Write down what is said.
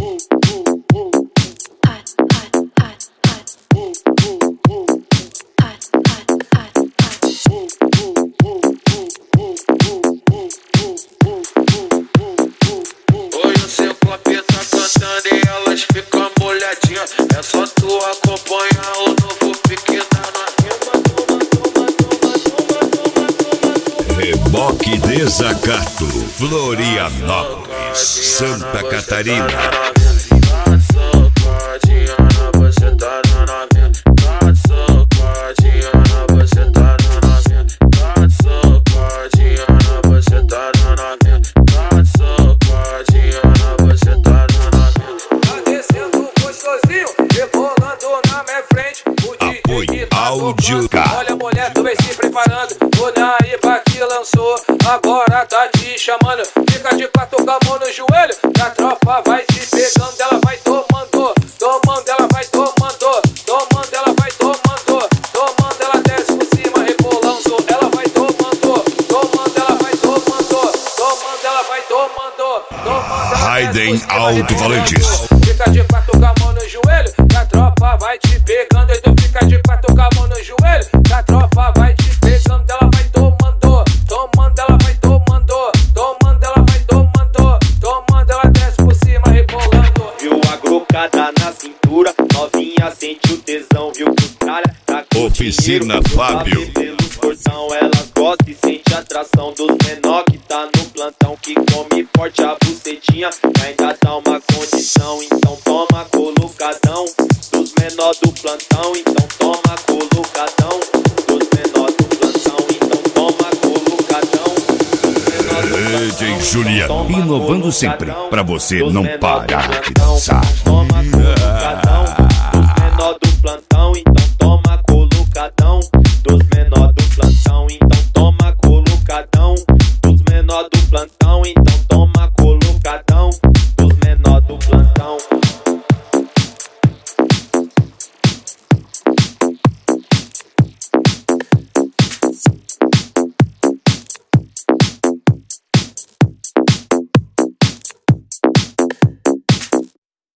Hoje o seu copinho tá cantando e elas ficam molhadinhas. É só tu acompanhar o novo pique da Reboque Desacato, Florianópolis, Santa Catarina. Apoio Áudio K. Olha, mulher, tu vem se preparando. O Naíba que lançou, agora tá te chamando. Fica de quatro com a mão no joelho. Que a tropa vai te pegando. Ela vai tomando, tomando, ela vai tomando, tomando, ela vai tomando, tomando, ela desce por cima, rebolando. Ela vai tomando, tomando, ela vai tomando, tomando, ela vai tomando, tomando. Raiden Alto Valentis. Fica de quatro com a mão no joelho. Que a tropa vai te pegando. E tu fica de quatro com a mão no joelho. Que a tropa vai te pegando. Ela vai tomando, tomando, ela vai tomando, tomando, ela vai tomando, tomando, ela desce por cima, rebolando. Viu a grocada na cintura, novinha sente o tesão, viu que os tralha tá com Oficina dinheiro, Fábio. Pelos portão, elas gostam e sente a atração dos menor que tá no plantão, que come forte a bucetinha, e ainda dá uma condição. Então toma colocadão dos menor do plantão, então toma colocadão dos menor do plantão, então toma colocadão dos menor do plantão. DJ Juliano, Toma inovando sempre, colocadão pra você dos não menor do parar de plantão. dançar. Toma